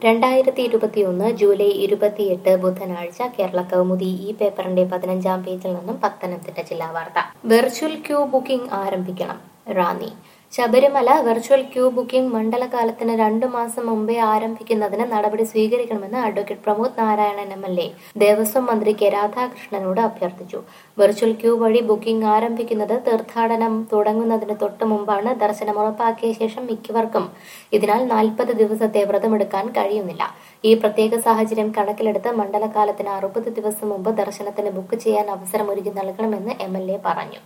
2021 July 28 ബുധനാഴ്ച കേരള കൗമുദി ഈ പേപ്പറിന്റെ 15-ാം പേജിൽ നിന്നും പത്തനംതിട്ട ജില്ലാ വാർത്ത. വെർച്വൽ ക്യൂ ബുക്കിംഗ് ആരംഭിക്കണം. Ranni. Sabarimala virtual queue booking മണ്ഡലകാലത്തിന് 2 മാസം മുമ്പേ ആരംഭിക്കുന്നതിന് നടപടി സ്വീകരിക്കണമെന്ന് അഡ്വക്കേറ്റ് പ്രമോദ് നാരായണൻ MLA ദേവസ്വം മന്ത്രി കെ രാധാകൃഷ്ണനോട് അഭ്യർത്ഥിച്ചു. വെർച്വൽ ക്യൂ വഴി ബുക്കിംഗ് ആരംഭിക്കുന്നത് തീർത്ഥാടനം തുടങ്ങുന്നതിന് തൊട്ടു മുമ്പാണ്. ദർശനം ഉറപ്പാക്കിയ ശേഷം മിക്കവർക്കും ഇതിനാൽ 40 ദിവസത്തെ വ്രതമെടുക്കാൻ കഴിയുന്നില്ല. ഈ പ്രത്യേക സാഹചര്യം കണക്കിലെടുത്ത് മണ്ഡലകാലത്തിന് 60 ദിവസം മുമ്പ് ദർശനത്തിന് ബുക്ക് ചെയ്യാൻ അവസരമൊരുക്കി നൽകണമെന്ന് MLA പറഞ്ഞു.